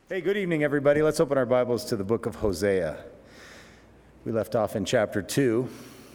Hey, good evening, everybody. Let's open our Bibles to the book of Hosea. We left off in chapter 2.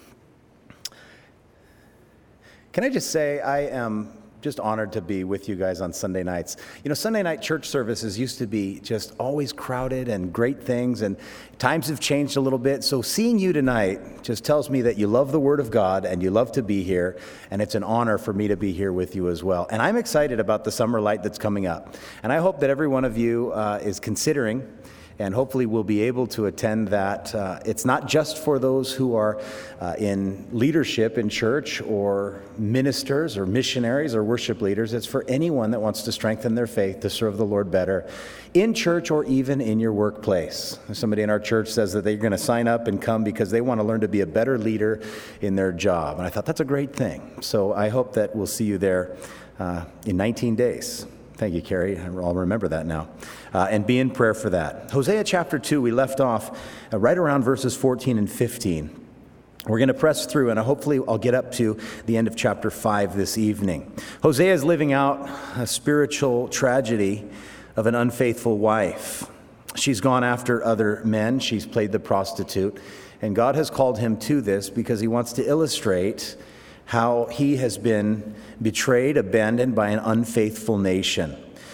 Can I just say I am just honored to be with you guys on Sunday nights. You know, Sunday night church services used to be just always crowded and great things, and times have changed a little bit. So seeing you tonight just tells me that you love the Word of God and you love to be here, and it's an honor for me to be here with you as well. And I'm excited about the summer light that's coming up. And I hope that every one of you is considering and hopefully we'll be able to attend that. It's not just for those who are in leadership in church or ministers or missionaries or worship leaders. It's for anyone that wants to strengthen their faith to serve the Lord better in church or even in your workplace. Somebody in our church says that they're going to sign up and come because they want to learn to be a better leader in their job. And I thought that's a great thing. So I hope that we'll see you there in 19 days. Thank you, Carrie. I'll remember that now. And be in prayer for that. Hosea chapter 2, we left off right around verses 14 and 15. We're going to press through, and hopefully I'll get up to the end of chapter 5 this evening. Hosea is living out a spiritual tragedy of an unfaithful wife. She's gone after other men. She's played the prostitute. And God has called him to this because he wants to illustrate how he has been betrayed, abandoned by an unfaithful nation.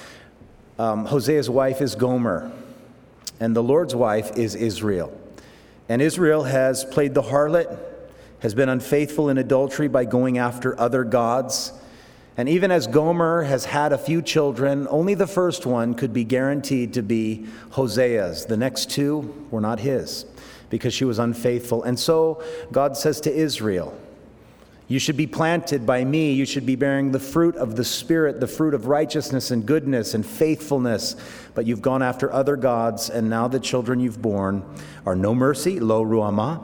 Hosea's wife is Gomer, and the Lord's wife is Israel. And Israel has played the harlot, has been unfaithful in adultery by going after other gods. And even as Gomer has had a few children, only the first one could be guaranteed to be Hosea's. The next two were not his because she was unfaithful. And so God says to Israel, you should be planted by me. You should be bearing the fruit of the Spirit, the fruit of righteousness and goodness and faithfulness. But you've gone after other gods, and now the children you've born are no mercy, lo ruamah,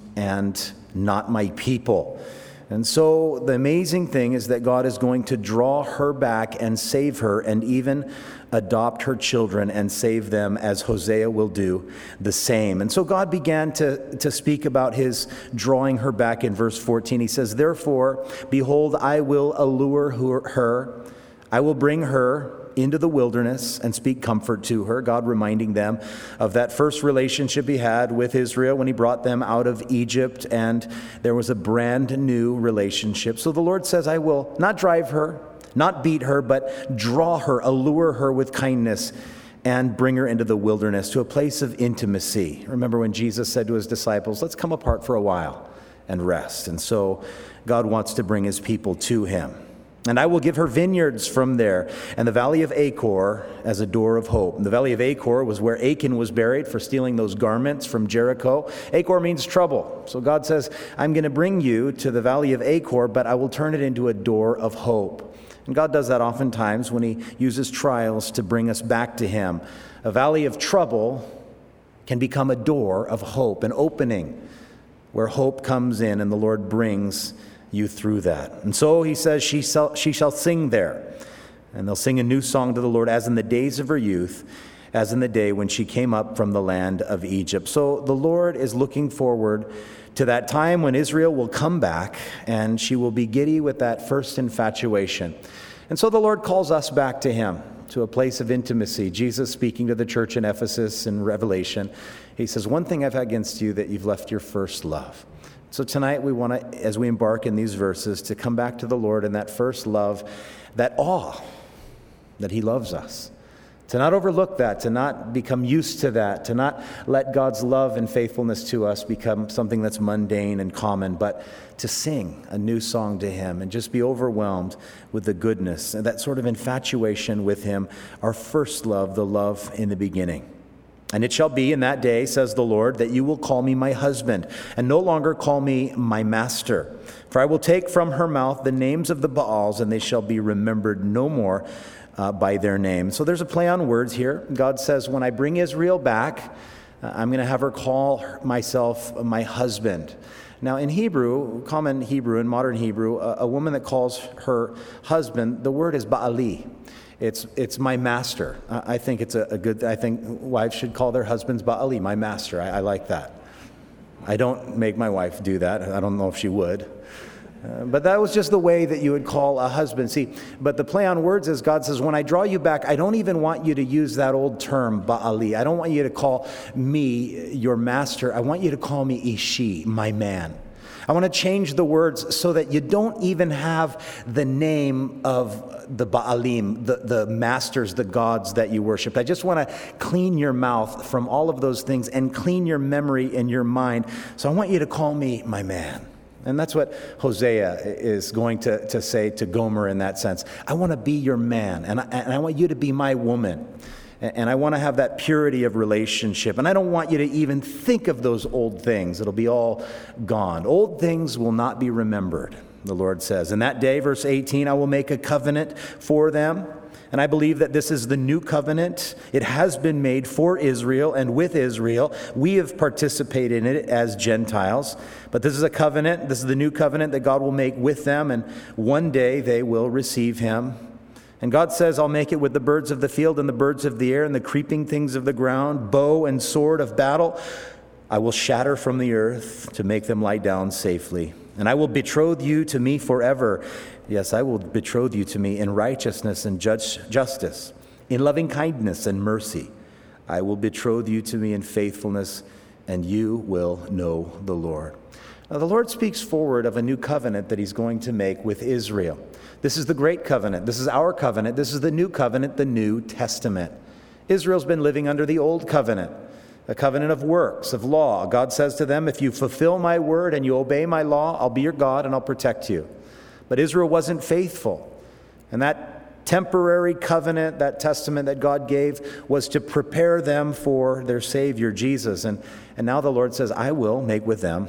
and not my people. And so the amazing thing is that God is going to draw her back and save her and even adopt her children and save them, as Hosea will do the same. And so God began to speak about his drawing her back in verse 14. He says, therefore, behold, I will allure her. I will bring her into the wilderness and speak comfort to her. God reminding them of that first relationship he had with Israel when he brought them out of Egypt, and there was a brand new relationship. So the Lord says, I will not drive her, not beat her, but draw her, allure her with kindness, and bring her into the wilderness to a place of intimacy. Remember when Jesus said to his disciples, let's come apart for a while and rest. And so God wants to bring his people to him. And I will give her vineyards from there, and the valley of Achor as a door of hope. And the valley of Achor was where Achan was buried for stealing those garments from Jericho. Achor means trouble. So God says, I'm going to bring you to the valley of Achor, but I will turn it into a door of hope. And God does that oftentimes when he uses trials to bring us back to him. A valley of trouble can become a door of hope, an opening where hope comes in and the Lord brings you through that. And so he says she shall sing there, and they'll sing a new song to the Lord as in the days of her youth, as in the day when she came up from the land of Egypt. So the Lord is looking forward to that time when Israel will come back and she will be giddy with that first infatuation. And so the Lord calls us back to him, to a place of intimacy. Jesus speaking to the church in Ephesus in Revelation, he says, one thing I've against you, that you've left your first love. So tonight we want to, as we embark in these verses, to come back to the Lord in that first love, that awe that he loves us. To not overlook that, to not become used to that, to not let God's love and faithfulness to us become something that's mundane and common, but to sing a new song to him and just be overwhelmed with the goodness and that sort of infatuation with him, our first love, the love in the beginning. And it shall be in that day, says the Lord, that you will call me my husband, and no longer call me my master. For I will take from her mouth the names of the Baals, and they shall be remembered no more by their name. So there's a play on words here. God says, when I bring Israel back, I'm going to have her call myself my husband. Now in Hebrew, common Hebrew, in modern Hebrew, a woman that calls her husband, the word is Ba'ali. It's my master. I think it's a good, I think wives should call their husbands Ba'ali, my master. I like that. I don't make my wife do that. I don't know if she would. But that was just the way that you would call a husband. See, but the play on words is God says, when I draw you back, I don't even want you to use that old term, Ba'ali. I don't want you to call me your master. I want you to call me Ishi, my man. I want to change the words so that you don't even have the name of the Ba'alim, the masters, the gods that you worshiped. I just want to clean your mouth from all of those things and clean your memory and your mind. So I want you to call me my man. And that's what Hosea is going to say to Gomer in that sense. I want to be your man, and I want you to be my woman. And I want to have that purity of relationship. And I don't want you to even think of those old things. It'll be all gone. Old things will not be remembered, the Lord says. In that day, verse 18, I will make a covenant for them. And I believe that this is the new covenant. It has been made for Israel and with Israel. We have participated in it as Gentiles. But this is a covenant. This is the new covenant that God will make with them. And one day they will receive him. And God says, I'll make it with the birds of the field and the birds of the air and the creeping things of the ground, bow and sword of battle. I will shatter from the earth to make them lie down safely. And I will betroth you to me forever. Yes, I will betroth you to me in righteousness and justice, in loving kindness and mercy. I will betroth you to me in faithfulness, and you will know the Lord. Now, the Lord speaks forward of a new covenant that he's going to make with Israel. This is the great covenant. This is our covenant. This is the new covenant, the New Testament. Israel's been living under the old covenant, a covenant of works, of law. God says to them, if you fulfill my word and you obey my law, I'll be your God and I'll protect you. But Israel wasn't faithful. And that temporary covenant, that testament that God gave, was to prepare them for their Savior, Jesus. And now the Lord says, I will make with them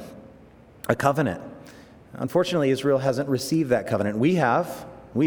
a covenant. Unfortunately, Israel hasn't received that covenant. We have.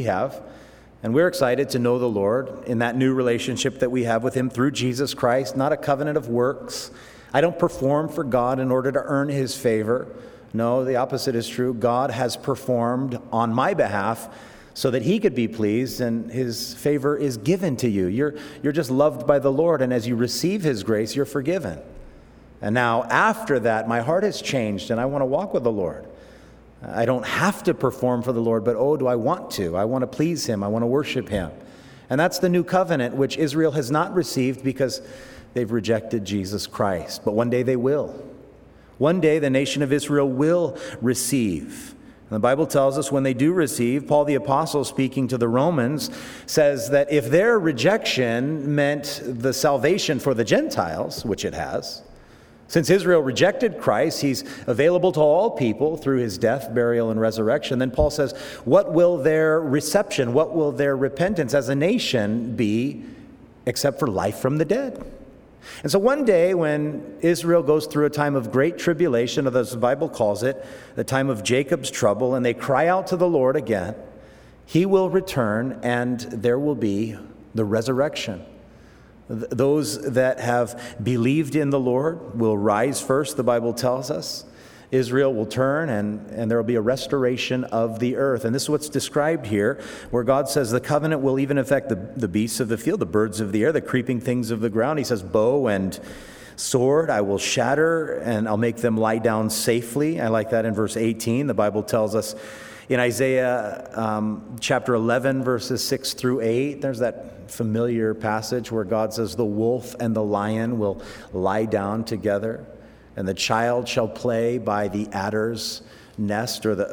And we're excited to know the Lord in that new relationship that we have with him through Jesus Christ, not a covenant of works. I don't perform for God in order to earn his favor. No, the opposite is true. God has performed on my behalf so that he could be pleased, and his favor is given to you. You're just loved by the Lord, and as you receive his grace, you're forgiven. And now, after that, my heart has changed, and I want to walk with the Lord. I don't have to perform for the Lord, but oh, do I want to? I want to please him. I want to worship him. And that's the new covenant, which Israel has not received because they've rejected Jesus Christ. But one day they will. One day the nation of Israel will receive. And the Bible tells us when they do receive, Paul the Apostle, speaking to the Romans, says that if their rejection meant the salvation for the Gentiles, which it has, since Israel rejected Christ, he's available to all people through his death, burial, and resurrection. Then Paul says, what will their reception, what will their repentance as a nation be except for life from the dead? And so one day when Israel goes through a time of great tribulation, or as the Bible calls it, the time of Jacob's trouble, and they cry out to the Lord again, he will return and there will be the resurrection. Those that have believed in the Lord will rise first, the Bible tells us. Israel will turn and there will be a restoration of the earth. And this is what's described here, where God says the covenant will even affect the beasts of the field, the birds of the air, the creeping things of the ground. He says, bow and sword I will shatter, and I'll make them lie down safely. I like that in verse 18. The Bible tells us in Isaiah chapter 11, verses 6 through 8, there's that familiar passage where God says the wolf and the lion will lie down together, and the child shall play by the adder's nest, or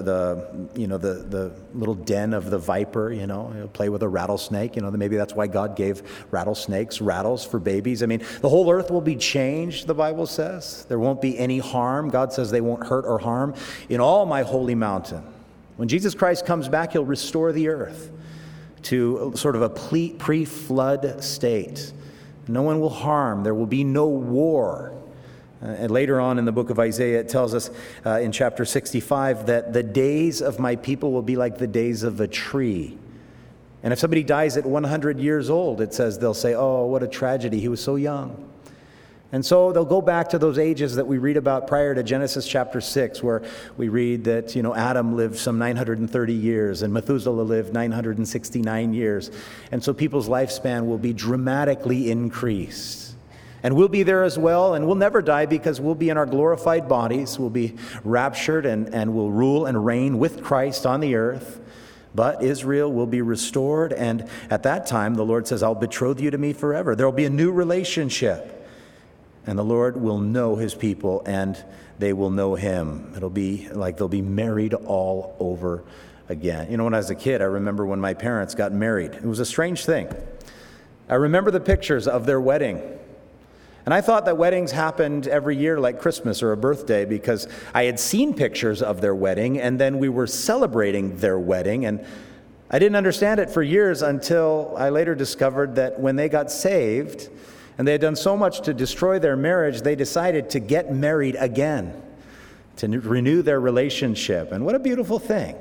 the little den of the viper, he'll play with a rattlesnake. Maybe that's why God gave rattlesnakes rattles for babies. I mean, the whole earth will be changed, the Bible says. There won't be any harm. God says they won't hurt or harm in all my holy mountain. When Jesus Christ comes back, he'll restore the earth to sort of a pre-flood state. No one will harm. There will be no war. And later on in the book of Isaiah, it tells us in chapter 65 that the days of my people will be like the days of a tree. And if somebody dies at 100 years old, it says they'll say, oh, what a tragedy. He was so young. And so they'll go back to those ages that we read about prior to Genesis chapter 6, where we read that, Adam lived some 930 years and Methuselah lived 969 years. And so people's lifespan will be dramatically increased. And we'll be there as well, and we'll never die because we'll be in our glorified bodies. We'll be raptured and we'll rule and reign with Christ on the earth. But Israel will be restored, and at that time, the Lord says, I'll betroth you to me forever. There will be a new relationship, and the Lord will know his people, and they will know him. It'll be like they'll be married all over again. You know, when I was a kid, I remember when my parents got married. It was a strange thing. I remember the pictures of their wedding. And I thought that weddings happened every year like Christmas or a birthday because I had seen pictures of their wedding, and then we were celebrating their wedding. And I didn't understand it for years until I later discovered that when they got saved and they had done so much to destroy their marriage, they decided to get married again, to renew their relationship. And what a beautiful thing.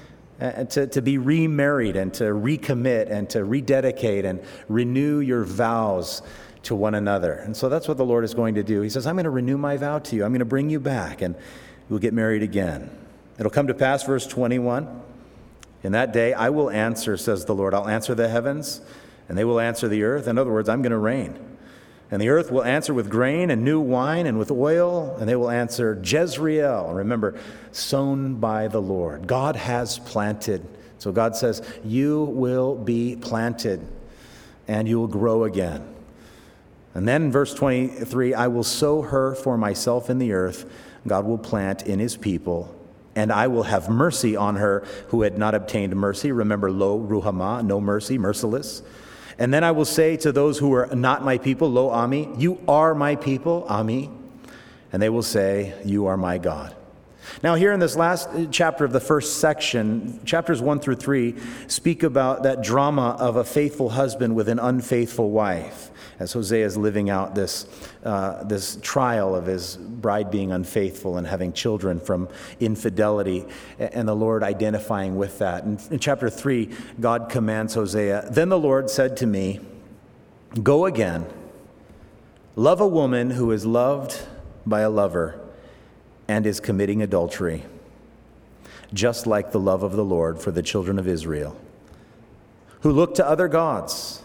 To be remarried and to recommit and to rededicate and renew your vows to one another. And so that's what the Lord is going to do. He says, I'm going to renew my vow to you. I'm going to bring you back, and we'll get married again. It'll come to pass, verse 21, in that day I will answer, says the Lord. I'll answer the heavens, and they will answer the earth. In other words, I'm going to reign. And the earth will answer with grain and new wine and with oil, and they will answer Jezreel. Remember, sown by the Lord. God has planted. So God says, you will be planted, and you will grow again. And then in verse 23, I will sow her for myself in the earth. God will plant in his people, and I will have mercy on her who had not obtained mercy. Remember, lo ruhamah, no mercy, merciless. And then I will say to those who are not my people, lo ami, you are my people, ami. And they will say, you are my God. Now here in this last chapter of the first section, chapters 1 through 3, speak about that drama of a faithful husband with an unfaithful wife, as Hosea is living out this trial of his bride being unfaithful and having children from infidelity, and the Lord identifying with that. And in chapter 3, God commands Hosea, then the Lord said to me, go again, love a woman who is loved by a lover and is committing adultery, just like the love of the Lord for the children of Israel, who look to other gods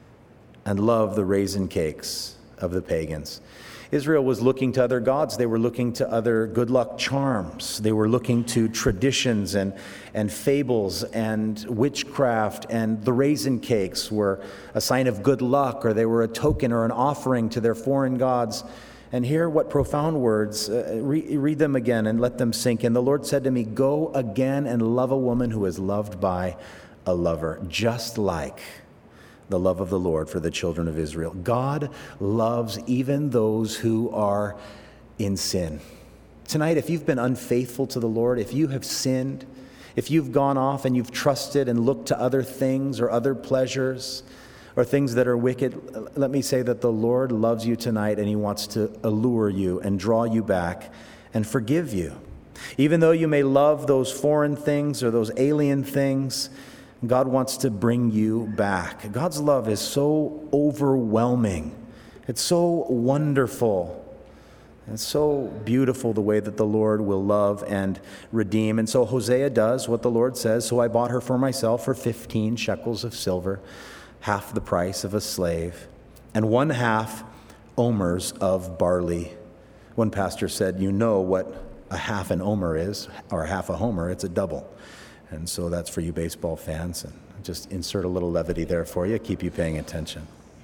and love the raisin cakes of the pagans. Israel was looking to other gods. They were looking to other good luck charms. They were looking to traditions and fables and witchcraft, and the raisin cakes were a sign of good luck, or they were a token or an offering to their foreign gods. And hear what profound words. Read them again and let them sink in. The Lord said to me, go again and love a woman who is loved by a lover, just like the love of the Lord for the children of Israel. God loves even those who are in sin. Tonight, if you've been unfaithful to the Lord, if you have sinned, if you've gone off and you've trusted and looked to other things or other pleasures, or things that are wicked, let me say that the Lord loves you tonight, and he wants to allure you and draw you back and forgive you. Even though you may love those foreign things or those alien things, God wants to bring you back. God's love is so overwhelming. It's so wonderful. It's so beautiful the way that the Lord will love and redeem. And so Hosea does what the Lord says. So I bought her for myself for 15 shekels of silver, half the price of a slave, and 1/2 omers of barley. One pastor said, you know what a half an omer is, or half a homer, it's a double. And so that's for you baseball fans. And just insert a little levity there for you, keep you paying attention.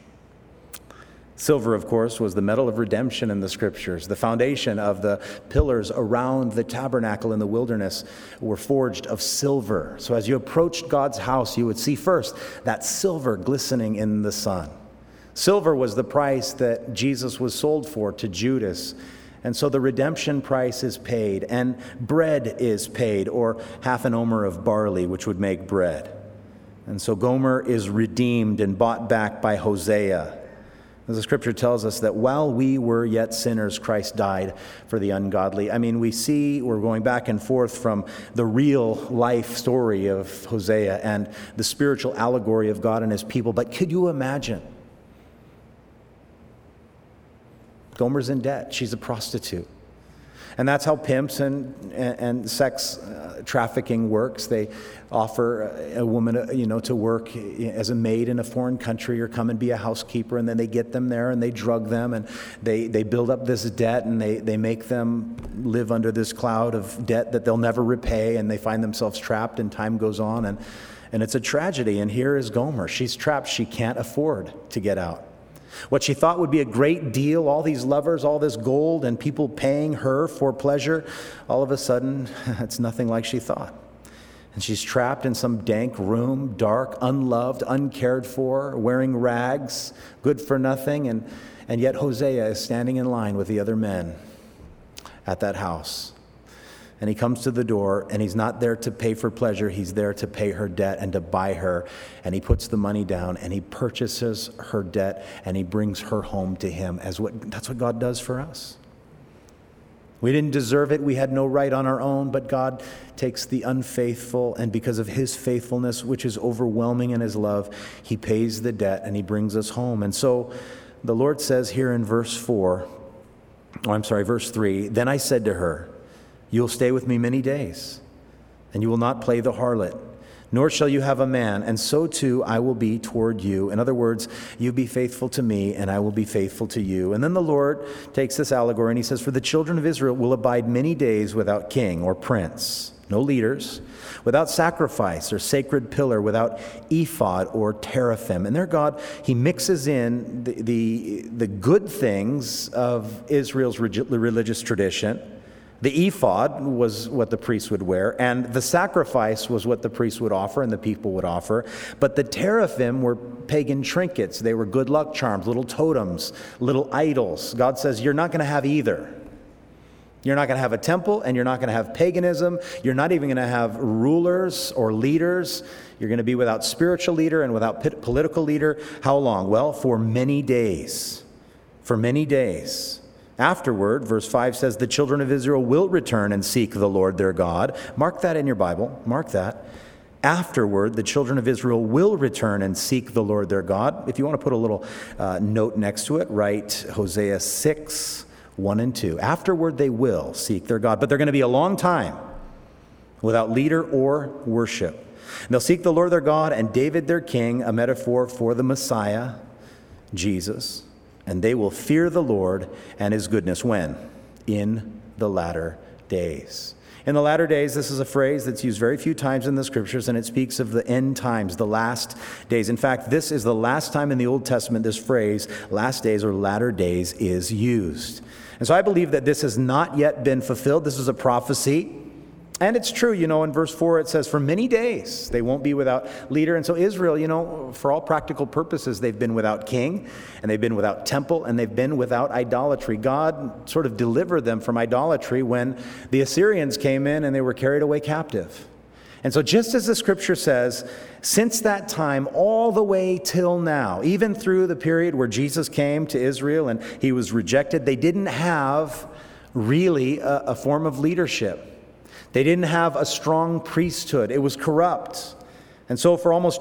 Silver, of course, was the metal of redemption in the Scriptures. The foundation of the pillars around the tabernacle in the wilderness were forged of silver. So as you approached God's house, you would see first that silver glistening in the sun. Silver was the price that Jesus was sold for to Judas. And so the redemption price is paid, and bread is paid, or half an omer of barley, which would make bread. And so Gomer is redeemed and bought back by Hosea. As the Scripture tells us that while we were yet sinners, Christ died for the ungodly. I mean, we're going back and forth from the real life story of Hosea and the spiritual allegory of God and his people. But could you imagine? Gomer's in debt. She's a prostitute. And that's how pimps and sex trafficking works. They offer a woman, to work as a maid in a foreign country or come and be a housekeeper, and then they get them there and they drug them and they build up this debt, and they make them live under this cloud of debt that they'll never repay, and they find themselves trapped, and time goes on, and it's a tragedy. And here is Gomer. She's trapped. She can't afford to get out. What she thought would be a great deal, all these lovers, all this gold, and people paying her for pleasure, all of a sudden, it's nothing like she thought. And she's trapped in some dank room, dark, unloved, uncared for, wearing rags, good for nothing, and yet Hosea is standing in line with the other men at that house. And he comes to the door, and he's not there to pay for pleasure. He's there to pay her debt and to buy her. And he puts the money down, and he purchases her debt, and he brings her home to him. That's what God does for us. We didn't deserve it. We had no right on our own, but God takes the unfaithful, and because of his faithfulness, which is overwhelming in his love, he pays the debt, and he brings us home. And so the Lord says here in verse 3, "Then I said to her, 'You'll stay with me many days, and you will not play the harlot, nor shall you have a man, and so too I will be toward you.'" In other words, you be faithful to me, and I will be faithful to you. And then the Lord takes this allegory, and he says, "For the children of Israel will abide many days without king or prince, no leaders, without sacrifice or sacred pillar, without ephod or teraphim." And there God, he mixes in the good things of Israel's religious tradition. The ephod was what the priests would wear, and the sacrifice was what the priests would offer and the people would offer. But the teraphim were pagan trinkets. They were good luck charms, little totems, little idols. God says, you're not going to have either. You're not going to have a temple, and you're not going to have paganism. You're not even going to have rulers or leaders. You're going to be without spiritual leader and without political leader. How long? Well, for many days. For many days. Afterward, verse 5 says, "The children of Israel will return and seek the Lord their God." Mark that in your Bible. Mark that. Afterward, the children of Israel will return and seek the Lord their God. If you want to put a little note next to it, write Hosea 6, 1 and 2. Afterward, they will seek their God. But they're going to be a long time without leader or worship. And they'll seek the Lord their God and David their king, a metaphor for the Messiah, Jesus. And they will fear the Lord and his goodness. When? In the latter days. In the latter days, this is a phrase that's used very few times in the scriptures, and it speaks of the end times, the last days. In fact, this is the last time in the Old Testament this phrase, last days or latter days, is used. And so I believe that this has not yet been fulfilled. This is a prophecy. And it's true, in verse 4 it says, "For many days they won't be without leader." And so Israel, for all practical purposes, they've been without king, and they've been without temple, and they've been without idolatry. God sort of delivered them from idolatry when the Assyrians came in and they were carried away captive. And so just as the scripture says, since that time all the way till now, even through the period where Jesus came to Israel and he was rejected, they didn't have really a form of leadership. They didn't have a strong priesthood. It was corrupt. And so for almost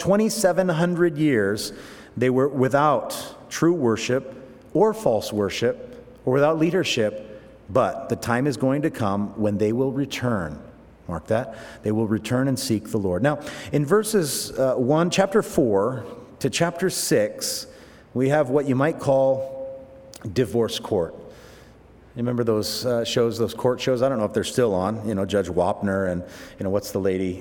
2,700 years, they were without true worship or false worship or without leadership. But the time is going to come when they will return. Mark that. They will return and seek the Lord. Now, in verses chapter 4 to chapter 6, we have what you might call divorce court. You remember those shows, those court shows? I don't know if they're still on. Judge Wapner and, what's the lady,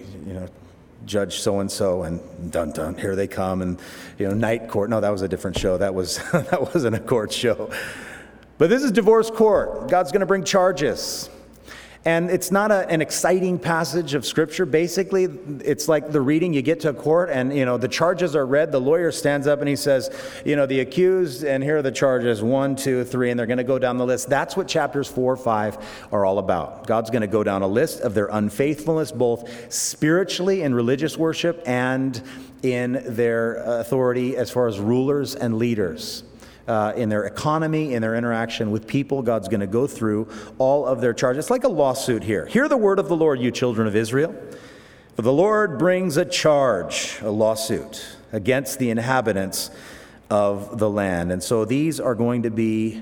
Judge so-and-so, and dun-dun, here they come, and, night court. No, that was a different show. That wasn't a court show. But this is divorce court. God's going to bring charges. And it's not an exciting passage of Scripture. Basically, it's like the reading. You get to a court and, the charges are read. The lawyer stands up and he says, the accused, and here are the charges, 1, 2, 3, and they're going to go down the list. That's what chapters 4, 5 are all about. God's going to go down a list of their unfaithfulness, both spiritually in religious worship and in their authority as far as rulers and leaders. In their economy, in their interaction with people. God's going to go through all of their charges. It's like a lawsuit here. Hear the word of the Lord, you children of Israel. For the Lord brings a charge, a lawsuit, against the inhabitants of the land. And so these are going to be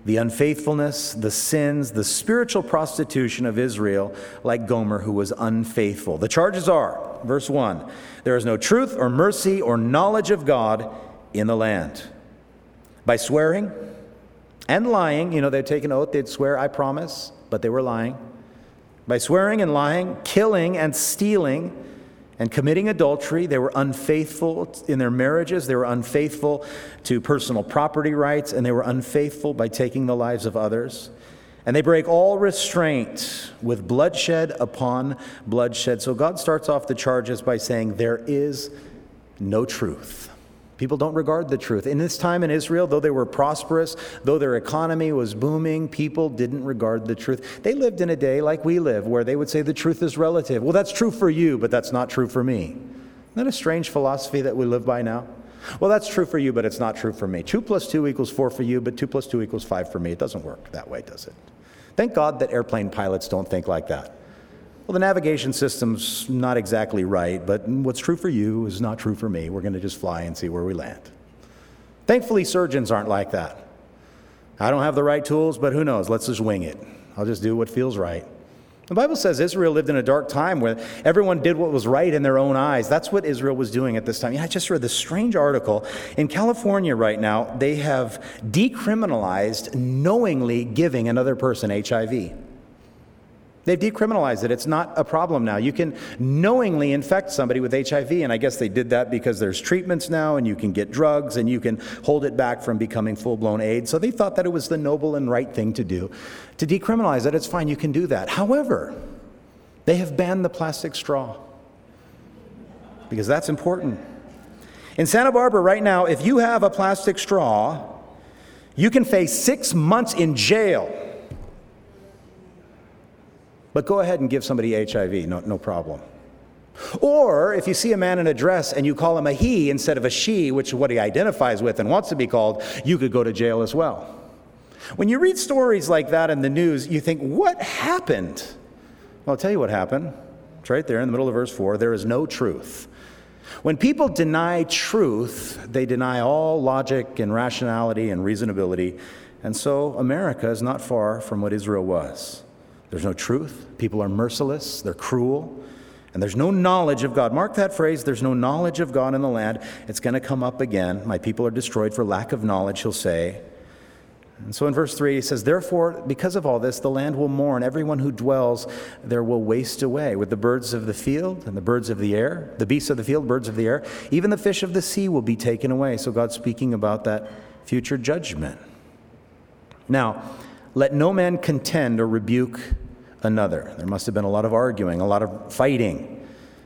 the unfaithfulness, the sins, the spiritual prostitution of Israel, like Gomer, who was unfaithful. The charges are, verse 1, there is no truth or mercy or knowledge of God in the land. By swearing and lying, they'd take an oath, they'd swear, I promise, but they were lying. By swearing and lying, killing and stealing, and committing adultery, they were unfaithful in their marriages, they were unfaithful to personal property rights, and they were unfaithful by taking the lives of others. And they break all restraint with bloodshed upon bloodshed. So God starts off the charges by saying there is no truth. People don't regard the truth. In this time in Israel, though they were prosperous, though their economy was booming, people didn't regard the truth. They lived in a day like we live, where they would say the truth is relative. Well, that's true for you, but that's not true for me. Isn't that a strange philosophy that we live by now? Well, that's true for you, but it's not true for me. 2 + 2 = 4 for you, but 2 + 2 = 5 for me. It doesn't work that way, does it? Thank God that airplane pilots don't think like that. Well, the navigation system's not exactly right, but what's true for you is not true for me. We're going to just fly and see where we land. Thankfully, surgeons aren't like that. I don't have the right tools, but who knows? Let's just wing it. I'll just do what feels right. The Bible says Israel lived in a dark time where everyone did what was right in their own eyes. That's what Israel was doing at this time. I just read this strange article. In California right now, they have decriminalized knowingly giving another person HIV. They've decriminalized it. It's not a problem now. You can knowingly infect somebody with HIV, and I guess they did that because there's treatments now, and you can get drugs, and you can hold it back from becoming full-blown AIDS. So they thought that it was the noble and right thing to do. To decriminalize it, it's fine, you can do that. However, they have banned the plastic straw, because that's important. In Santa Barbara right now, if you have a plastic straw, you can face 6 months in jail. But go ahead and give somebody HIV, no problem. Or if you see a man in a dress and you call him a he instead of a she, which is what he identifies with and wants to be called, you could go to jail as well. When you read stories like that in the news, you think, what happened? Well, I'll tell you what happened. It's right there in the middle of verse 4. There is no truth. When people deny truth, they deny all logic and rationality and reasonability. And so America is not far from what Israel was. There's no truth. People are merciless. They're cruel. And there's no knowledge of God. Mark that phrase, there's no knowledge of God in the land. It's going to come up again. My people are destroyed for lack of knowledge, he'll say. And so in verse 3, he says, therefore, because of all this, the land will mourn. Everyone who dwells there will waste away with the birds of the field and the birds of the air, the beasts of the field, birds of the air. Even the fish of the sea will be taken away. So God's speaking about that future judgment. Now, let no man contend or rebuke another. There must have been a lot of arguing, a lot of fighting.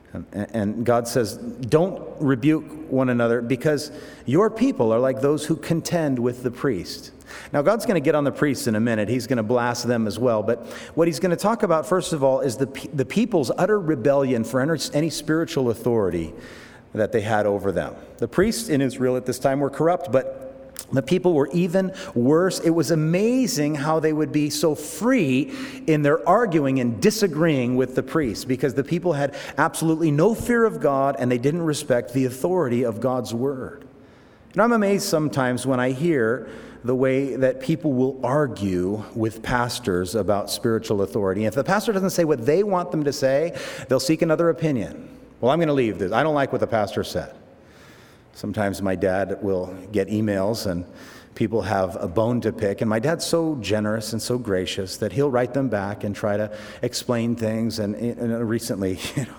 And God says, don't rebuke one another because your people are like those who contend with the priest. Now, God's going to get on the priests in a minute. He's going to blast them as well. But what he's going to talk about, first of all, is the people's utter rebellion for any spiritual authority that they had over them. The priests in Israel at this time were corrupt, but the people were even worse. It was amazing how they would be so free in their arguing and disagreeing with the priests because the people had absolutely no fear of God and they didn't respect the authority of God's word. And I'm amazed sometimes when I hear the way that people will argue with pastors about spiritual authority. And if the pastor doesn't say what they want them to say, they'll seek another opinion. Well, I'm going to leave this. I don't like what the pastor said. Sometimes my dad will get emails and people have a bone to pick. And my dad's so generous and so gracious that he'll write them back and try to explain things. And recently,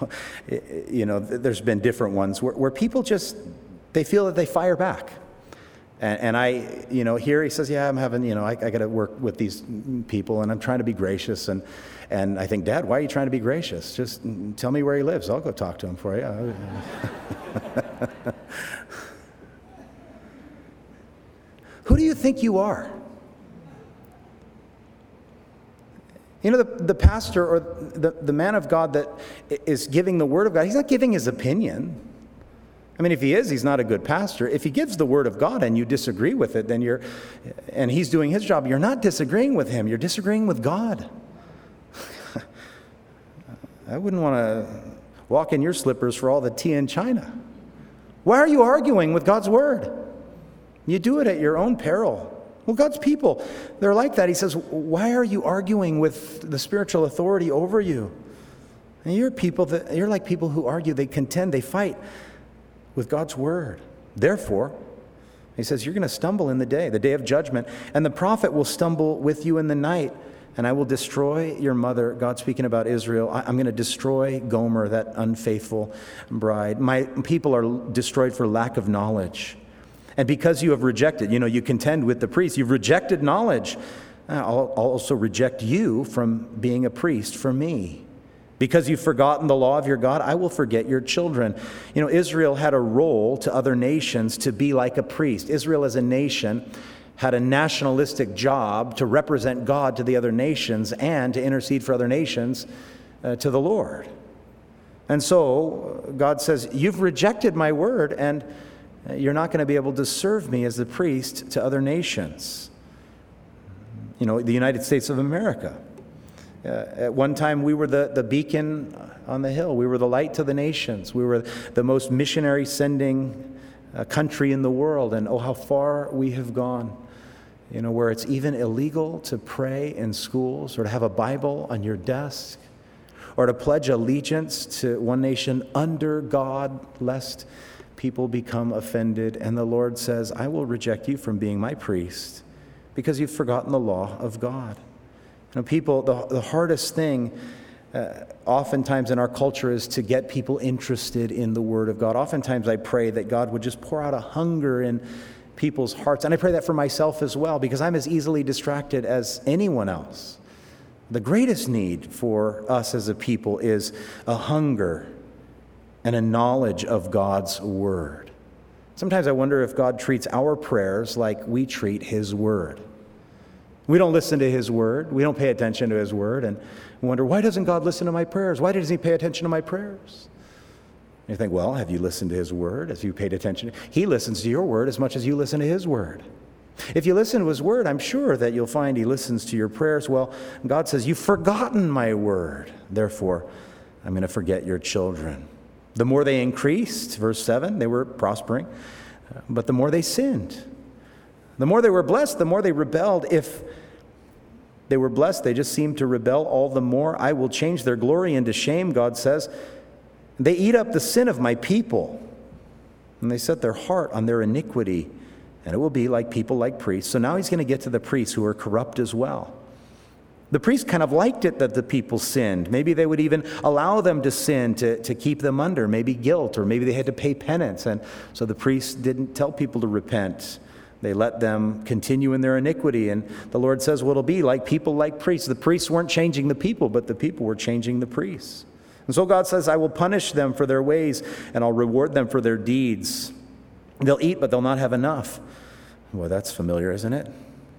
there's been different ones where people just, they feel that they fire back. And I, here he says, yeah, I'm having, I got to work with these people and I'm trying to be gracious. And I think, Dad, why are you trying to be gracious? Just tell me where he lives. I'll go talk to him for you. Who do you think you are? The pastor or the man of God that is giving the word of God, he's not giving his opinion. I mean, if he is, he's not a good pastor. If he gives the word of God and you disagree with it, and he's doing his job, you're not disagreeing with him, you're disagreeing with God. I wouldn't want to walk in your slippers for all the tea in China. Why are you arguing with God's word? You do it at your own peril. Well, God's people, they're like that. He says, why are you arguing with the spiritual authority over you? And you're like people who argue, they contend, they fight with God's word. Therefore, he says, you're going to stumble in the day of judgment, and the prophet will stumble with you in the night, and I will destroy your mother. God speaking about Israel. I'm going to destroy Gomer, that unfaithful bride. My people are destroyed for lack of knowledge. And because you have rejected, you contend with the priest, you've rejected knowledge. I'll also reject you from being a priest for me. Because you've forgotten the law of your God, I will forget your children. Israel had a role to other nations to be like a priest. Israel as a nation had a nationalistic job to represent God to the other nations and to intercede for other nations to the Lord. And so God says, you've rejected my word, and you're not going to be able to serve me as the priest to other nations. The United States of America. At one time, we were the beacon on the hill. We were the light to the nations. We were the most missionary-sending country in the world. And oh, how far we have gone, where it's even illegal to pray in schools or to have a Bible on your desk or to pledge allegiance to one nation under God, lest people become offended. And the Lord says, I will reject you from being my priest because you've forgotten the law of God. People, the hardest thing oftentimes in our culture is to get people interested in the Word of God. Oftentimes I pray that God would just pour out a hunger in people's hearts. And I pray that for myself as well, because I'm as easily distracted as anyone else. The greatest need for us as a people is a hunger and a knowledge of God's Word. Sometimes I wonder if God treats our prayers like we treat His Word. We don't listen to His word. We don't pay attention to His word. And we wonder, why doesn't God listen to my prayers? Why doesn't He pay attention to my prayers? And you think, well, have you listened to His word? Have you paid attention? He listens to your word as much as you listen to His word. If you listen to His word, I'm sure that you'll find He listens to your prayers. Well, God says, you've forgotten my word. Therefore, I'm going to forget your children. The more they increased, verse 7, they were prospering, but the more they sinned. The more they were blessed, the more they rebelled. If they were blessed, they just seemed to rebel all the more. I will change their glory into shame, God says. They eat up the sin of my people, and they set their heart on their iniquity, and it will be like people like priests. So now He's going to get to the priests who are corrupt as well. The priests kind of liked it that the people sinned. Maybe they would even allow them to sin to keep them under, maybe guilt, or maybe they had to pay penance. And so the priests didn't tell people to repent. They let them continue in their iniquity. And the Lord says, well, it'll be like people like priests. The priests weren't changing the people, but the people were changing the priests. And so God says, I will punish them for their ways, and I'll reward them for their deeds. They'll eat, but they'll not have enough. Well, that's familiar, isn't it?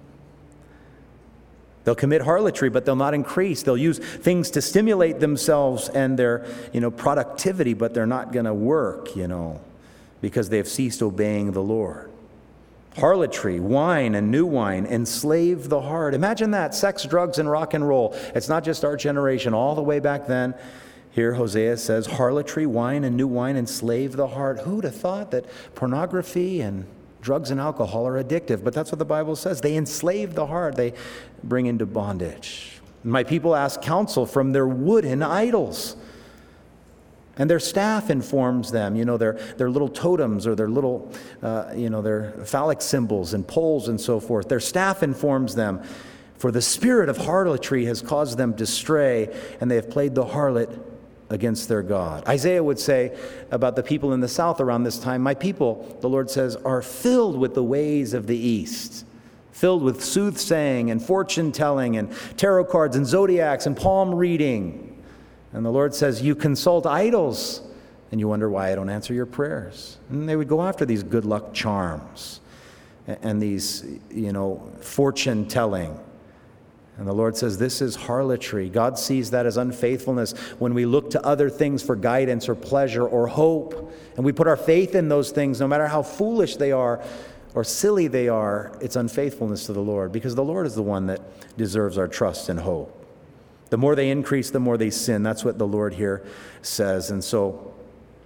They'll commit harlotry, but they'll not increase. They'll use things to stimulate themselves and their, productivity, but they're not going to work, because they have ceased obeying the Lord. Harlotry, wine and new wine, enslave the heart. Imagine that, sex, drugs, and rock and roll. It's not just our generation, all the way back then. Here Hosea says, harlotry, wine, and new wine enslave the heart. Who'd have thought that pornography and drugs and alcohol are addictive? But that's what the Bible says. They enslave the heart. They bring into bondage. My people ask counsel from their wooden idols. And their staff informs them, their little totems or their little, their phallic symbols and poles and so forth. Their staff informs them, for the spirit of harlotry has caused them to stray, and they have played the harlot against their God. Isaiah would say about the people in the south around this time, my people, the Lord says, are filled with the ways of the east, filled with soothsaying and fortune-telling and tarot cards and zodiacs and palm reading. And the Lord says, you consult idols, and you wonder why I don't answer your prayers. And they would go after these good luck charms and these, fortune-telling. And the Lord says, this is harlotry. God sees that as unfaithfulness when we look to other things for guidance or pleasure or hope. And we put our faith in those things, no matter how foolish they are or silly they are, it's unfaithfulness to the Lord, because the Lord is the one that deserves our trust and hope. The more they increase, the more they sin. That's what the Lord here says. And so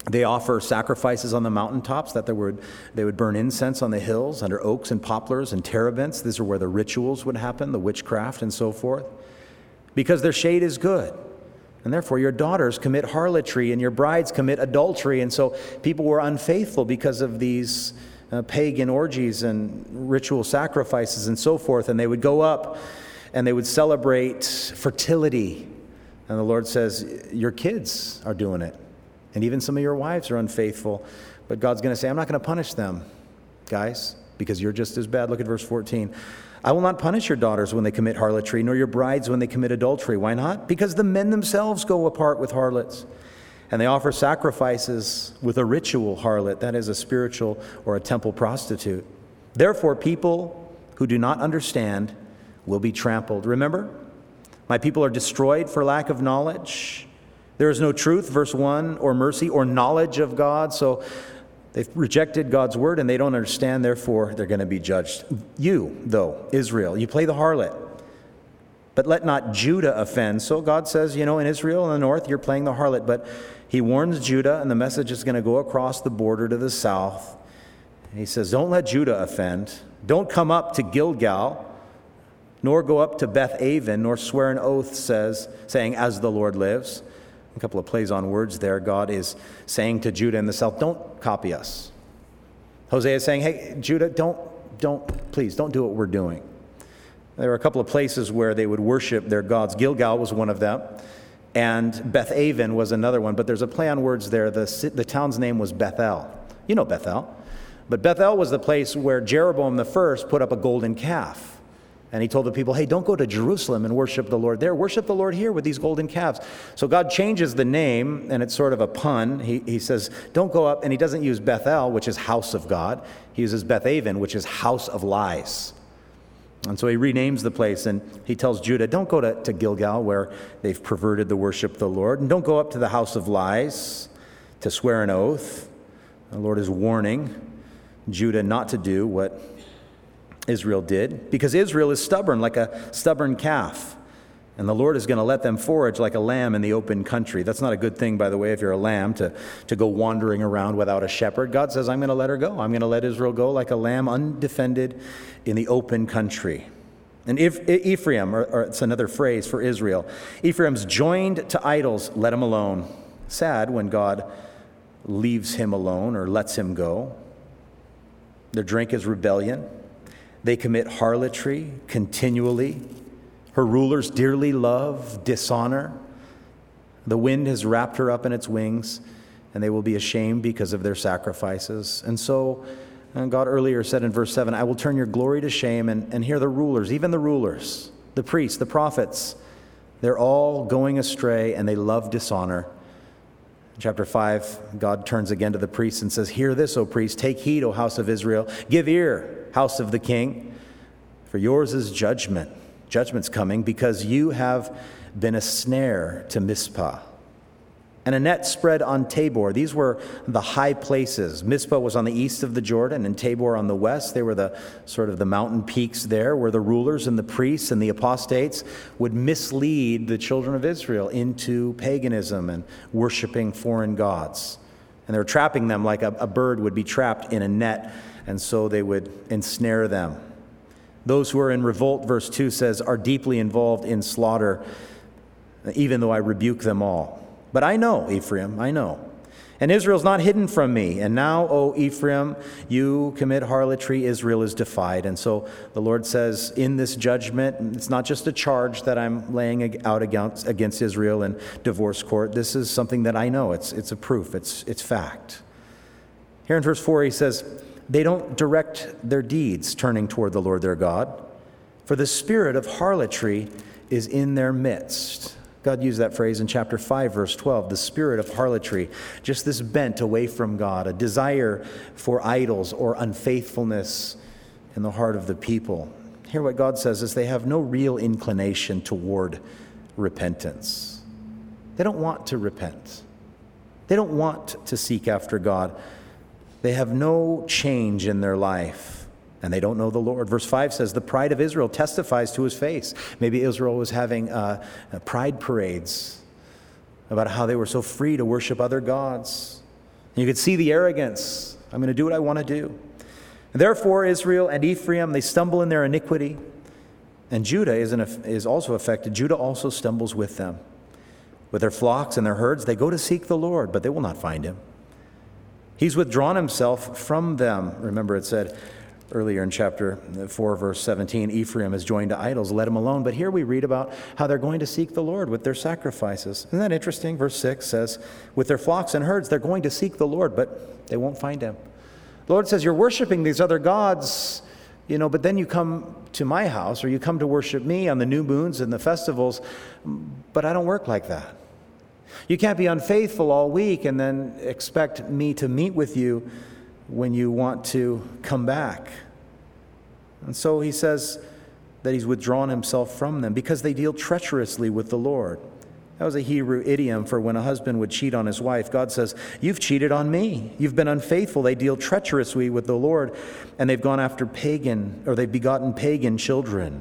They offer sacrifices on the mountaintops, that they would burn incense on the hills under oaks and poplars and terebinths. These are where the rituals would happen, the witchcraft and so forth. Because their shade is good. And therefore your daughters commit harlotry and your brides commit adultery. And so people were unfaithful because of these pagan orgies and ritual sacrifices and so forth. And they would go up and they would celebrate fertility. And the Lord says, your kids are doing it. And even some of your wives are unfaithful. But God's going to say, I'm not going to punish them, guys, because you're just as bad. Look at verse 14. I will not punish your daughters when they commit harlotry, nor your brides when they commit adultery. Why not? Because the men themselves go apart with harlots. And they offer sacrifices with a ritual harlot, that is a spiritual or a temple prostitute. Therefore, people who do not understand will be trampled. Remember, my people are destroyed for lack of knowledge. There is no truth, verse 1, or mercy or knowledge of God. So they've rejected God's word and they don't understand. Therefore, they're going to be judged. You, though, Israel, you play the harlot. But let not Judah offend. So God says, in Israel in the north, you're playing the harlot. But he warns Judah, and the message is going to go across the border to the south. And he says, don't let Judah offend. Don't come up to Gilgal, nor go up to Beth Aven, nor swear an oath, saying, as the Lord lives. A couple of plays on words there. God is saying to Judah in the south, don't copy us. Hosea is saying, hey, Judah, please don't do what we're doing. There were a couple of places where they would worship their gods. Gilgal was one of them, and Beth Aven was another one. But there's a play on words there. The town's name was Bethel. You know Bethel. But Bethel was the place where Jeroboam I put up a golden calf. And he told the people, hey, don't go to Jerusalem and worship the Lord there. Worship the Lord here with these golden calves. So God changes the name, and it's sort of a pun. He says, don't go up, and he doesn't use Bethel, which is house of God. He uses Beth Aven, which is house of lies. And so he renames the place, and he tells Judah, don't go to Gilgal, where they've perverted the worship of the Lord. And don't go up to the house of lies to swear an oath. The Lord is warning Judah not to do what Israel did, because Israel is stubborn like a stubborn calf, and the Lord is going to let them forage like a lamb in the open country. That's not a good thing, by the way, if you're a lamb, to go wandering around without a shepherd. God says, I'm going to let her go. I'm going to let Israel go like a lamb undefended in the open country. And if Ephraim, or it's another phrase for Israel, Ephraim's joined to idols, let him alone. Sad when God leaves him alone or lets him go. Their drink is rebellion. They commit harlotry continually. Her rulers dearly love dishonor. The wind has wrapped her up in its wings, and they will be ashamed because of their sacrifices. And so God earlier said in verse 7, I will turn your glory to shame. And here the rulers, even the rulers, the priests, the prophets, they're all going astray, and they love dishonor. In chapter 5, God turns again to the priests and says, hear this, O priests, take heed, O house of Israel. Give ear, house of the king, for yours is judgment. Judgment's coming because you have been a snare to Mizpah and a net spread on Tabor. These were the high places. Mizpah was on the east of the Jordan and Tabor on the west. They were the sort of the mountain peaks there where the rulers and the priests and the apostates would mislead the children of Israel into paganism and worshiping foreign gods. And they were trapping them like a bird would be trapped in a net, and so they would ensnare them. Those who are in revolt, verse 2 says, are deeply involved in slaughter, even though I rebuke them all. But I know, Ephraim, I know. And Israel's not hidden from me. And now, O Ephraim, you commit harlotry, Israel is defied. And so the Lord says, in this judgment, it's not just a charge that I'm laying out against Israel in divorce court. This is something that I know. It's a proof. It's fact. Here in verse 4, he says, they don't direct their deeds turning toward the Lord their God, for the spirit of harlotry is in their midst. God used that phrase in chapter 5, verse 12, the spirit of harlotry, just this bent away from God, a desire for idols or unfaithfulness in the heart of the people. Here what God says is they have no real inclination toward repentance. They don't want to repent. They don't want to seek after God. They have no change in their life, and they don't know the Lord. Verse 5 says, the pride of Israel testifies to his face. Maybe Israel was having pride parades about how they were so free to worship other gods. You could see the arrogance. I'm going to do what I want to do. Therefore, Israel and Ephraim, they stumble in their iniquity. And Judah is also affected. Judah also stumbles with them. With their flocks and their herds, they go to seek the Lord, but they will not find him. He's withdrawn himself from them. Remember, it said earlier in chapter 4, verse 17, Ephraim is joined to idols, let him alone. But here we read about how they're going to seek the Lord with their sacrifices. Isn't that interesting? Verse 6 says, with their flocks and herds, they're going to seek the Lord, but they won't find him. The Lord says, you're worshiping these other gods, but then you come to my house, or you come to worship me on the new moons and the festivals, but I don't work like that. You can't be unfaithful all week and then expect me to meet with you when you want to come back. And so he says that he's withdrawn himself from them because they deal treacherously with the Lord. That was a Hebrew idiom for when a husband would cheat on his wife. God says, you've cheated on me. You've been unfaithful. They deal treacherously with the Lord, and they've gone after they've begotten pagan children.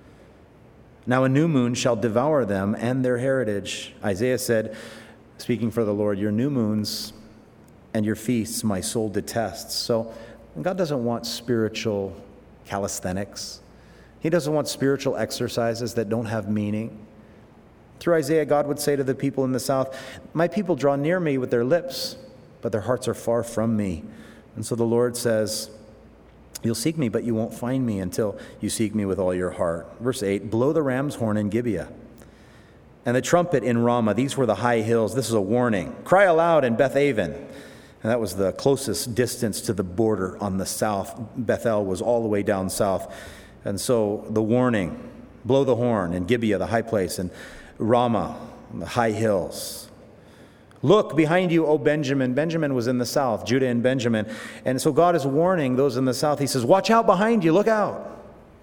Now a new moon shall devour them and their heritage. Isaiah said, speaking for the Lord, your new moons and your feasts my soul detests. So God doesn't want spiritual calisthenics. He doesn't want spiritual exercises that don't have meaning. Through Isaiah, God would say to the people in the south, my people draw near me with their lips, but their hearts are far from me. And so the Lord says, you'll seek me, but you won't find me until you seek me with all your heart. Verse 8, blow the ram's horn in Gibeah and the trumpet in Ramah. These were the high hills. This is a warning. Cry aloud in Beth-aven. And that was the closest distance to the border on the south. Bethel was all the way down south. And so the warning, blow the horn in Gibeah, the high place, and Ramah, the high hills. Look behind you, O Benjamin. Benjamin was in the south, Judah and Benjamin. And so God is warning those in the south. He says, watch out behind you, look out.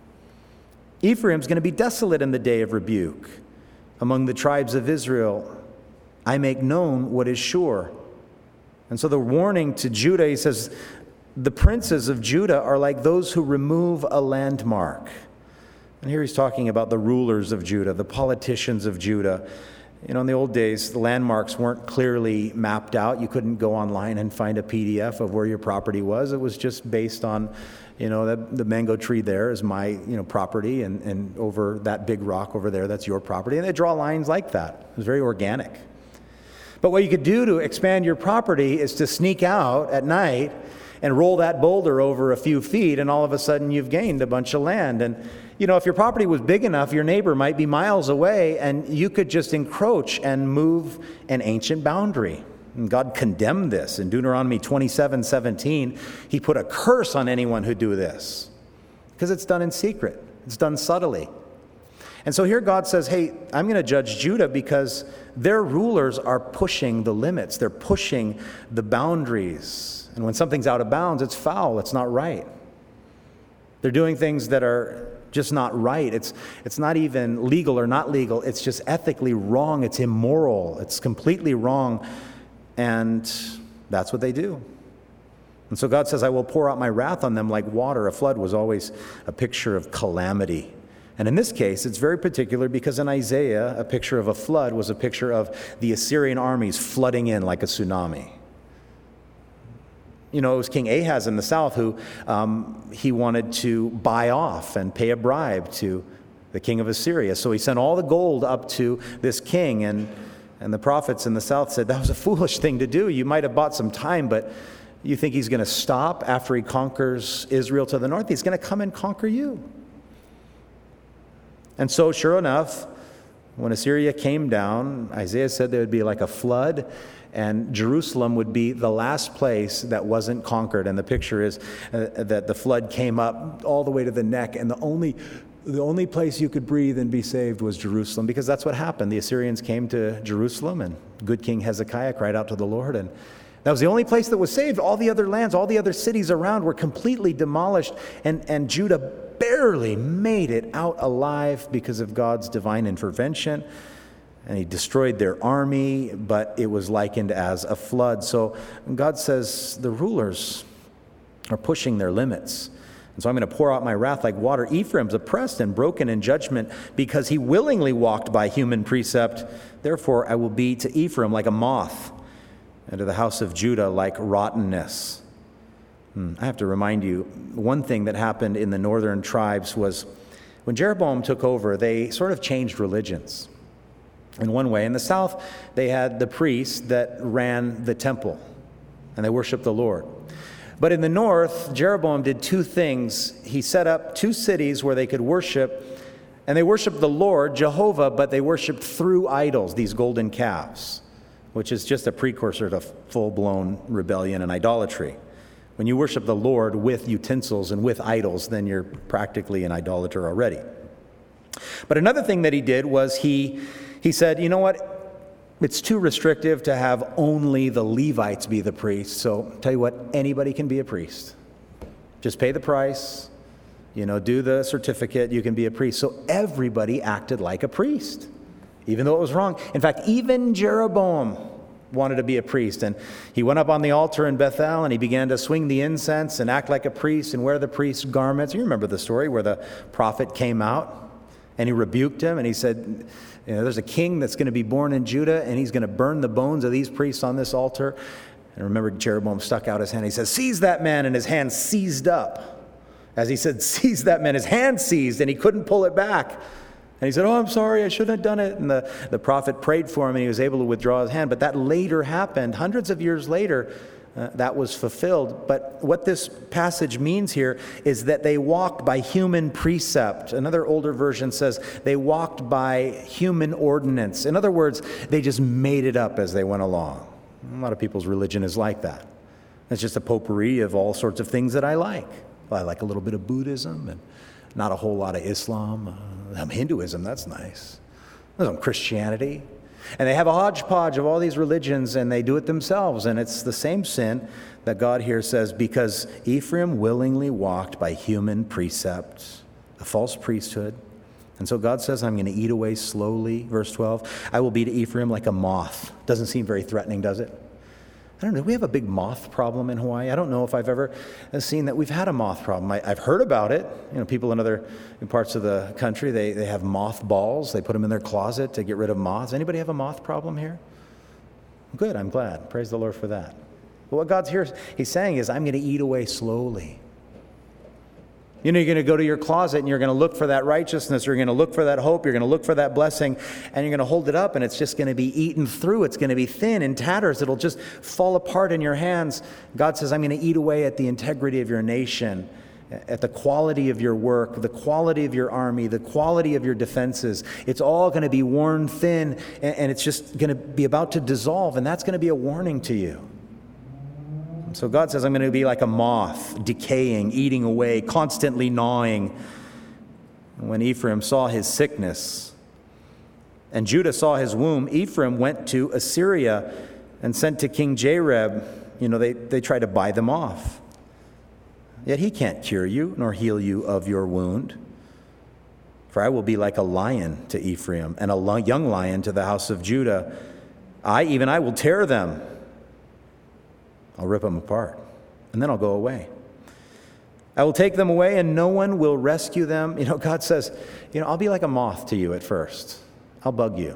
Ephraim's going to be desolate in the day of rebuke. Among the tribes of Israel, I make known what is sure. And so the warning to Judah, he says, the princes of Judah are like those who remove a landmark. And here he's talking about the rulers of Judah, the politicians of Judah. In the old days, the landmarks weren't clearly mapped out. You couldn't go online and find a PDF of where your property was. It was just based on, the mango tree there is my, property, and over that big rock over there, that's your property. And they draw lines like that. It was very organic. But what you could do to expand your property is to sneak out at night and roll that boulder over a few feet, and all of a sudden you've gained a bunch of land. And if your property was big enough, your neighbor might be miles away, and you could just encroach and move an ancient boundary. And God condemned this. In Deuteronomy 27:17, he put a curse on anyone who do this, because it's done in secret. It's done subtly. And so here God says, hey, I'm going to judge Judah because their rulers are pushing the limits. They're pushing the boundaries. And when something's out of bounds, it's foul. It's not right. They're doing things that are just not right. It's not even legal or not legal. It's just ethically wrong. It's immoral. It's completely wrong. And that's what they do. And so God says, I will pour out my wrath on them like water. A flood was always a picture of calamity. And in this case, it's very particular because in Isaiah, a picture of a flood was a picture of the Assyrian armies flooding in like a tsunami. It was King Ahaz in the south who he wanted to buy off and pay a bribe to the king of Assyria. So he sent all the gold up to this king, and the prophets in the south said, that was a foolish thing to do. You might have bought some time, but you think he's going to stop after he conquers Israel to the north? He's going to come and conquer you. And so, sure enough, when Assyria came down, Isaiah said there would be like a flood, and Jerusalem would be the last place that wasn't conquered. And the picture is that the flood came up all the way to the neck, and the only place you could breathe and be saved was Jerusalem, because that's what happened. The Assyrians came to Jerusalem, and good King Hezekiah cried out to the Lord, and that was the only place that was saved. All the other lands, all the other cities around were completely demolished, and Judah barely made it out alive because of God's divine intervention. And he destroyed their army, but it was likened as a flood. So God says the rulers are pushing their limits. And so I'm going to pour out my wrath like water. Ephraim's oppressed and broken in judgment because he willingly walked by human precept. Therefore, I will be to Ephraim like a moth, and to the house of Judah like rottenness. I have to remind you, one thing that happened in the northern tribes was when Jeroboam took over, they sort of changed religions. In one way, in the south, they had the priests that ran the temple, and they worshiped the Lord. But in the north, Jeroboam did two things. He set up two cities where they could worship, and they worshiped the Lord, Jehovah, but they worshiped through idols, these golden calves, which is just a precursor to full-blown rebellion and idolatry. When you worship the Lord with utensils and with idols, then you're practically an idolater already. But another thing that he did was he said, you know what? It's too restrictive to have only the Levites be the priests. So tell you what, anybody can be a priest. Just pay the price, do the certificate, you can be a priest. So everybody acted like a priest, even though it was wrong. In fact, even Jeroboam wanted to be a priest. And he went up on the altar in Bethel and he began to swing the incense and act like a priest and wear the priest's garments. You remember the story where the prophet came out and he rebuked him and he said, there's a king that's going to be born in Judah and he's going to burn the bones of these priests on this altar. And remember, Jeroboam stuck out his hand. He says, seize that man, and his hand seized up. As he said, seize that man, his hand seized and he couldn't pull it back. And he said, I'm sorry, I shouldn't have done it. And the prophet prayed for him and he was able to withdraw his hand. But that later happened, hundreds of years later, that was fulfilled. But what this passage means here is that they walked by human precept. Another older version says they walked by human ordinance. In other words, they just made it up as they went along. A lot of people's religion is like that. It's just a potpourri of all sorts of things that I like. I like a little bit of Buddhism and not a whole lot of Islam. Hinduism, that's nice. There's some Christianity. And they have a hodgepodge of all these religions, and they do it themselves. And it's the same sin that God here says, because Ephraim willingly walked by human precept, a false priesthood. And so God says, I'm going to eat away slowly. Verse 12, I will be to Ephraim like a moth. Doesn't seem very threatening, does it? I don't know, we have a big moth problem in Hawaii. I don't know if I've ever seen that we've had a moth problem. I've heard about it. People in other parts of the country, they have moth balls. They put them in their closet to get rid of moths. Anybody have a moth problem here? Good, I'm glad. Praise the Lord for that. But what God's here, he's saying is, I'm going to eat away slowly. You're going to go to your closet and you're going to look for that righteousness, you're going to look for that hope, you're going to look for that blessing, and you're going to hold it up and it's just going to be eaten through. It's going to be thin in tatters. It'll just fall apart in your hands. God says, I'm going to eat away at the integrity of your nation, at the quality of your work, the quality of your army, the quality of your defenses. It's all going to be worn thin and it's just going to be about to dissolve, and that's going to be a warning to you. So God says, I'm going to be like a moth, decaying, eating away, constantly gnawing. When Ephraim saw his sickness and Judah saw his womb, Ephraim went to Assyria and sent to King Jareb. They tried to buy them off. Yet he can't cure you nor heal you of your wound. For I will be like a lion to Ephraim and a young lion to the house of Judah. I will tear them. I'll rip them apart, and then I'll go away. I will take them away, and no one will rescue them. God says, I'll be like a moth to you at first. I'll bug you.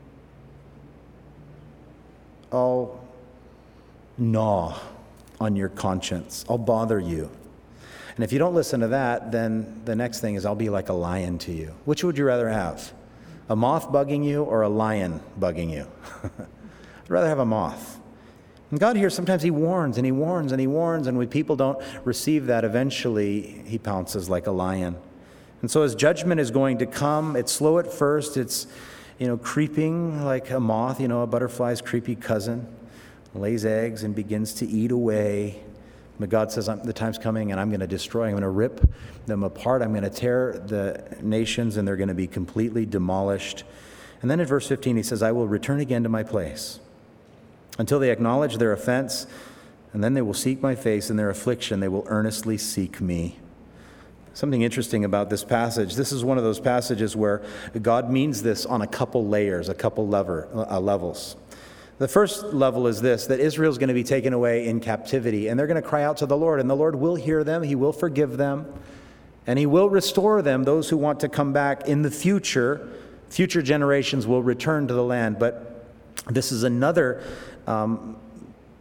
I'll gnaw on your conscience. I'll bother you. And if you don't listen to that, then the next thing is I'll be like a lion to you. Which would you rather have? A moth bugging you or a lion bugging you? I'd rather have a moth. And God here, sometimes he warns and he warns and he warns, and when people don't receive that, eventually he pounces like a lion. And so his judgment is going to come. It's slow at first. It's, creeping like a moth, a butterfly's creepy cousin, lays eggs and begins to eat away. But God says, the time's coming and I'm going to destroy. I'm going to rip them apart. I'm going to tear the nations and they're going to be completely demolished. And then in verse 15 he says, I will return again to my place until they acknowledge their offense, and then they will seek my face. In their affliction they will earnestly seek me. Something interesting about this passage, this is one of those passages where God means this on a couple layers, a couple levels. The first level is this, that Israel's going to be taken away in captivity, and they're going to cry out to the Lord, and the Lord will hear them, he will forgive them, and he will restore them. Those who want to come back in the future generations will return to the land. But this is another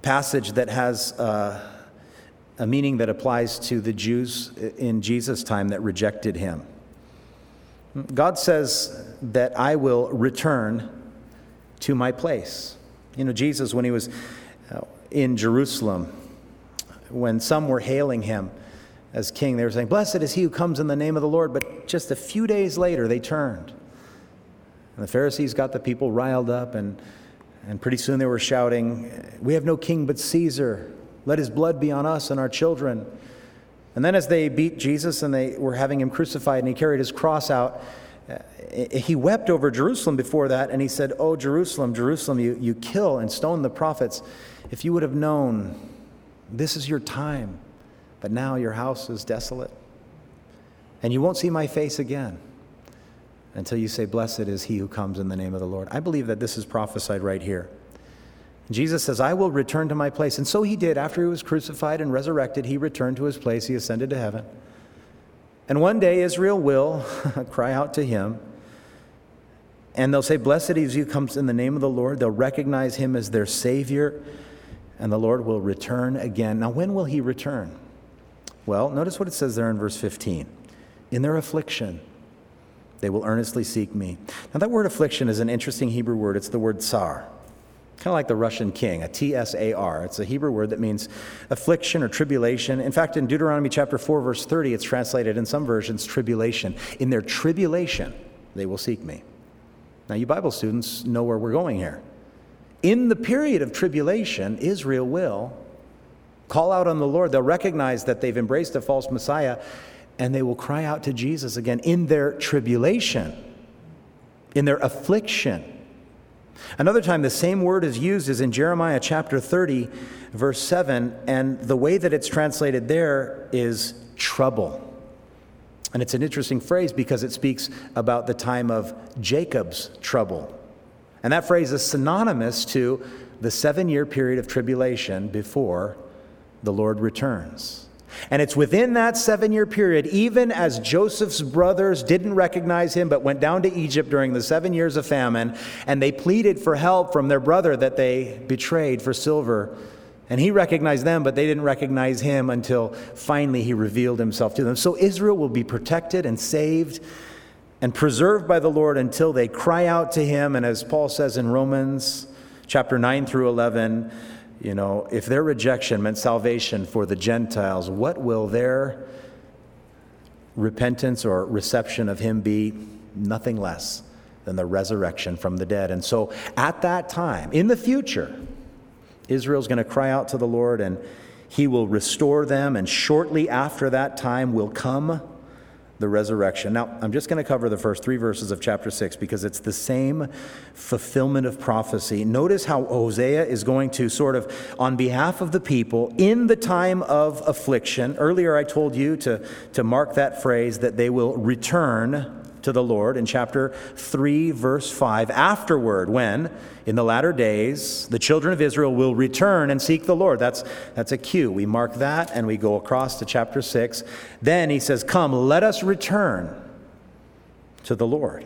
passage that has a meaning that applies to the Jews in Jesus' time that rejected him. God says that I will return to my place. You know, Jesus, when he was in Jerusalem, when some were hailing him as king, they were saying, "Blessed is he who comes in the name of the Lord." But just a few days later, they turned. And the Pharisees got the people riled up, and pretty soon they were shouting, "We have no king but Caesar. Let his blood be on us and our children." And then as they beat Jesus and they were having him crucified and he carried his cross out, he wept over Jerusalem before that, and he said, "Oh, Jerusalem, Jerusalem, you kill and stone the prophets. If you would have known, this is your time, but now your house is desolate. And you won't see my face again until you say, 'Blessed is he who comes in the name of the Lord.'" I believe that this is prophesied right here. Jesus says, "I will return to my place." And so he did. After he was crucified and resurrected, he returned to his place. He ascended to heaven. And one day Israel will cry out to him, and they'll say, "Blessed is he who comes in the name of the Lord." They'll recognize him as their Savior, and the Lord will return again. Now, when will he return? Well, notice what it says there in verse 15. "In their affliction, they will earnestly seek me." Now, that word affliction is an interesting Hebrew word. It's the word tsar. Kind of like the Russian king, a T-S-A-R. It's a Hebrew word that means affliction or tribulation. In fact, in Deuteronomy chapter 4, verse 30, it's translated in some versions, tribulation. In their tribulation, they will seek me. Now, you Bible students know where we're going here. In the period of tribulation, Israel will call out on the Lord. They'll recognize that they've embraced a false Messiah, and they will cry out to Jesus again in their tribulation, in their affliction. Another time the same word is used is in Jeremiah chapter 30, verse 7, and the way that it's translated there is trouble. And it's an interesting phrase because it speaks about the time of Jacob's trouble. And that phrase is synonymous to the 7-year period of tribulation before the Lord returns. And it's within that 7-year period, even as Joseph's brothers didn't recognize him but went down to Egypt during the 7 years of famine, and they pleaded for help from their brother that they betrayed for silver. And he recognized them, but they didn't recognize him until finally he revealed himself to them. So Israel will be protected and saved and preserved by the Lord until they cry out to him. And as Paul says in Romans chapter 9 through 11, you know, if their rejection meant salvation for the Gentiles, what will their repentance or reception of him be? Nothing less than the resurrection from the dead. And so at that time, in the future, Israel's going to cry out to the Lord and he will restore them. And shortly after that time will come the resurrection. Now, I'm just going to cover the first 3 verses of chapter 6 because it's the same fulfillment of prophecy. Notice how Hosea is going to sort of, on behalf of the people, in the time of affliction. Earlier I told you to mark that phrase that they will return to the Lord in chapter 3, verse 5. Afterward, when, in the latter days, the children of Israel will return and seek the Lord. That's a cue. We mark that and we go across to chapter 6. Then he says, "Come, let us return to the Lord.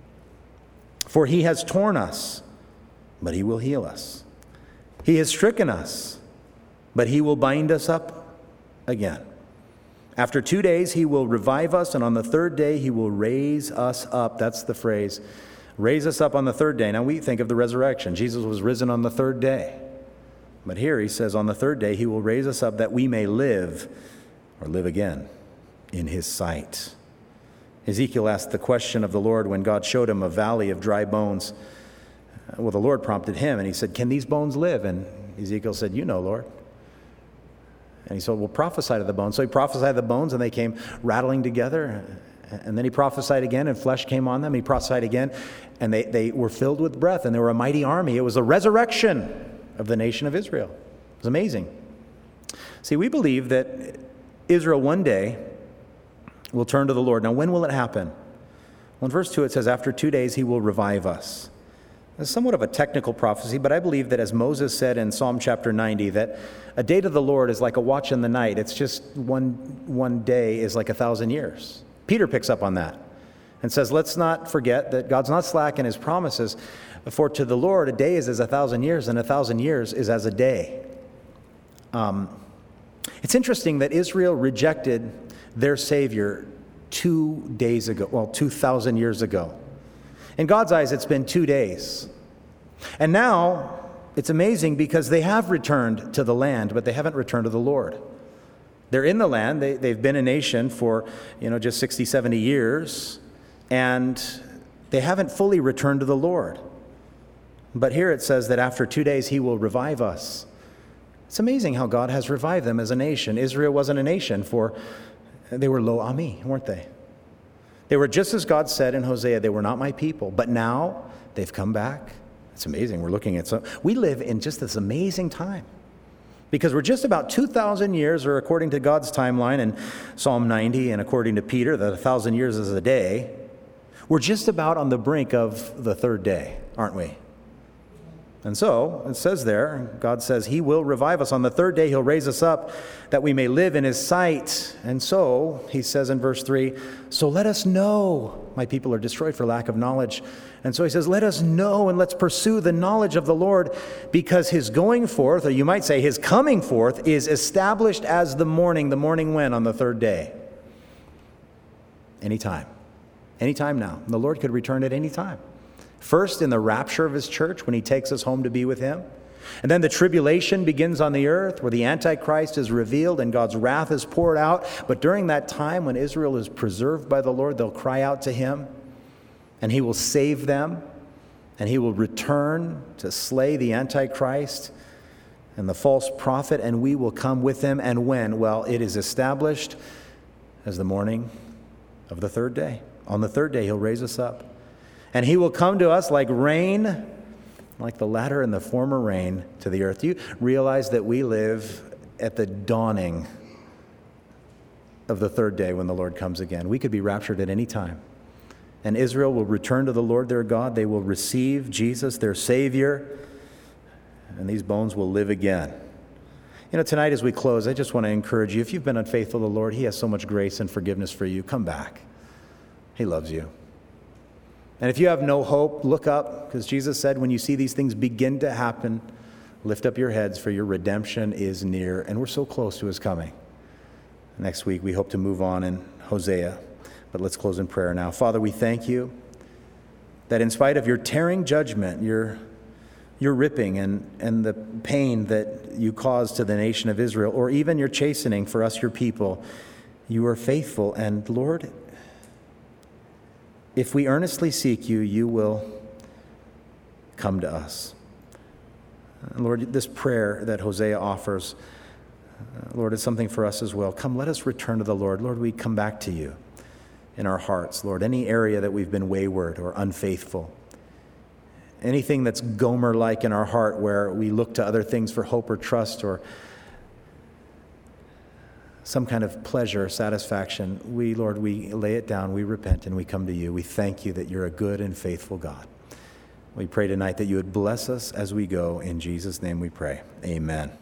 For he has torn us, but he will heal us. He has stricken us, but he will bind us up again. After 2 days, he will revive us, and on the 3rd day, he will raise us up." That's the phrase. Raise us up on the 3rd day. Now, we think of the resurrection. Jesus was risen on the 3rd day. But here he says, on the 3rd day, he will raise us up that we may live, or live again, in his sight. Ezekiel asked the question of the Lord when God showed him a valley of dry bones. Well, the Lord prompted him, and he said, "Can these bones live?" And Ezekiel said, "You know, Lord." And he said, "Well, prophesy to the bones." So he prophesied the bones, and they came rattling together. And then he prophesied again, and flesh came on them. He prophesied again, and they were filled with breath, and they were a mighty army. It was a resurrection of the nation of Israel. It was amazing. See, we believe that Israel one day will turn to the Lord. Now, when will it happen? Well, in verse 2, it says, "After 2 days, he will revive us." It's somewhat of a technical prophecy, but I believe that as Moses said in Psalm chapter 90, that a day to the Lord is like a watch in the night. It's just one day is like 1,000 years. Peter picks up on that and says, let's not forget that God's not slack in his promises. For to the Lord, a day is as 1,000 years, and 1,000 years is as a day. It's interesting that Israel rejected their Savior 2 days ago, 2,000 years ago. In God's eyes, it's been 2 days. And now, it's amazing because they have returned to the land, but they haven't returned to the Lord. They're in the land. They've been a nation for, just 60, 70 years, and they haven't fully returned to the Lord. But here it says that after 2 days, he will revive us. It's amazing how God has revived them as a nation. Israel wasn't a nation, for they were lo ami, weren't they? They were just as God said in Hosea, they were not my people. But now they've come back. It's amazing. We're looking at we live in just this amazing time. Because we're just about 2,000 years, or according to God's timeline in Psalm 90, and according to Peter, that 1,000 years is a day. We're just about on the brink of the third day, aren't we? And so, it says there, God says he will revive us. On the third day, he'll raise us up that we may live in his sight. And so, he says in verse 3, so let us know. My people are destroyed for lack of knowledge. And so he says, let us know and let's pursue the knowledge of the Lord, because his going forth, or you might say his coming forth, is established as the morning when on the third day. Anytime. Anytime now. The Lord could return at any time. First in the rapture of his church, when he takes us home to be with him. And then the tribulation begins on the earth, where the Antichrist is revealed and God's wrath is poured out. But during that time, when Israel is preserved by the Lord, they'll cry out to him, and he will save them, and he will return to slay the Antichrist and the false prophet, and we will come with him. And when? Well, it is established as the morning of the third day. On the third day, he'll raise us up. And he will come to us like rain, like the latter and the former rain to the earth. Do you realize that we live at the dawning of the third day when the Lord comes again? We could be raptured at any time. And Israel will return to the Lord their God. They will receive Jesus, their Savior, and these bones will live again. Tonight as we close, I just want to encourage you. If you've been unfaithful to the Lord, he has so much grace and forgiveness for you. Come back. He loves you. And if you have no hope, look up, because Jesus said, when you see these things begin to happen, lift up your heads, for your redemption is near. And we're so close to his coming. Next week, we hope to move on in Hosea. But let's close in prayer now. Father, we thank you that in spite of your tearing judgment, your ripping and the pain that you caused to the nation of Israel, or even your chastening for us, your people, you are faithful. And Lord, if we earnestly seek you, you will come to us. Lord, this prayer that Hosea offers, Lord, is something for us as well. Come, let us return to the Lord. Lord, we come back to you in our hearts. Lord, any area that we've been wayward or unfaithful, anything that's Gomer-like in our heart where we look to other things for hope or trust or some kind of pleasure or satisfaction, Lord, we lay it down, we repent, and we come to you. We thank you that you're a good and faithful God. We pray tonight that you would bless us as we go. In Jesus' name we pray. Amen.